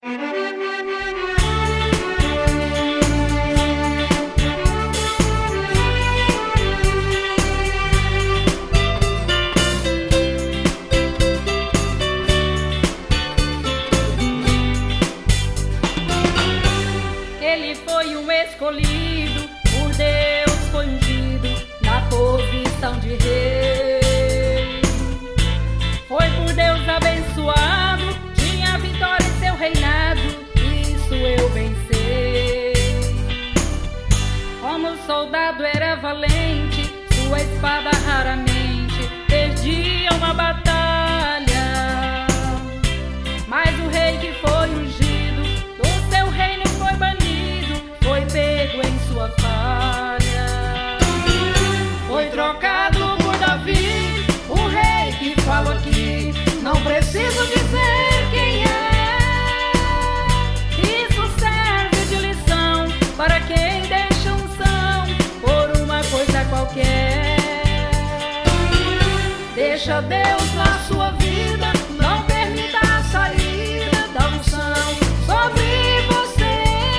Ele foi um escolhido por Deus, foi ungido na posição de rei. Foi por Deus abençoado, tinha vitória em seu reinado, isso eu bem sei. Como soldado era valente, sua espada raramente perdia uma batalha. Mas o rei que foi ungido do seu reino foi banido, foi pego em sua falha. Foi trocado por Davi, o rei que falo aqui, não preciso dizer quem é. Isso serve de lição para quem deixa unção por uma coisa qualquer. Deixa Deus na sua vida, não permita a saída da unção sobre você.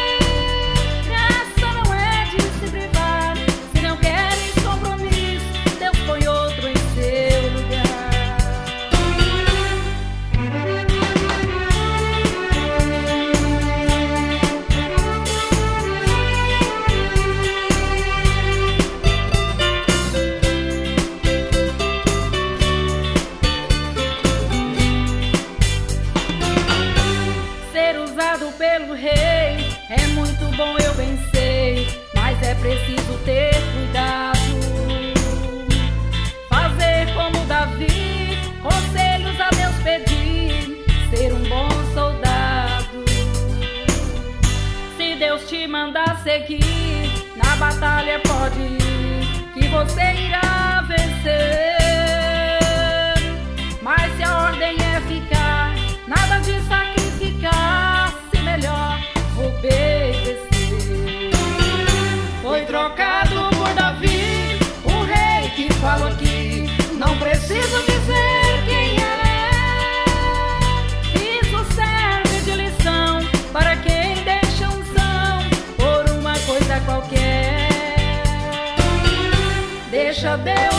Essa não é de se privar, se não queres compromisso, Deus põe outro em seu lugar. Ser usado pelo rei é muito bom, eu bem sei, mas é preciso ter cuidado. Fazer como Davi, conselhos a Deus pedir, ser um bom soldado. Se Deus te mandar seguir, na batalha pode ir, que você irá vencer. Mas se a ordem é ficar, nada de sacrificar-se, melhor obedecer. Foi trocado por Davi, o rei que falo aqui, não preciso dizer quem é. Isso serve de lição para quem deixa unção por uma coisa qualquer. Deixa Deus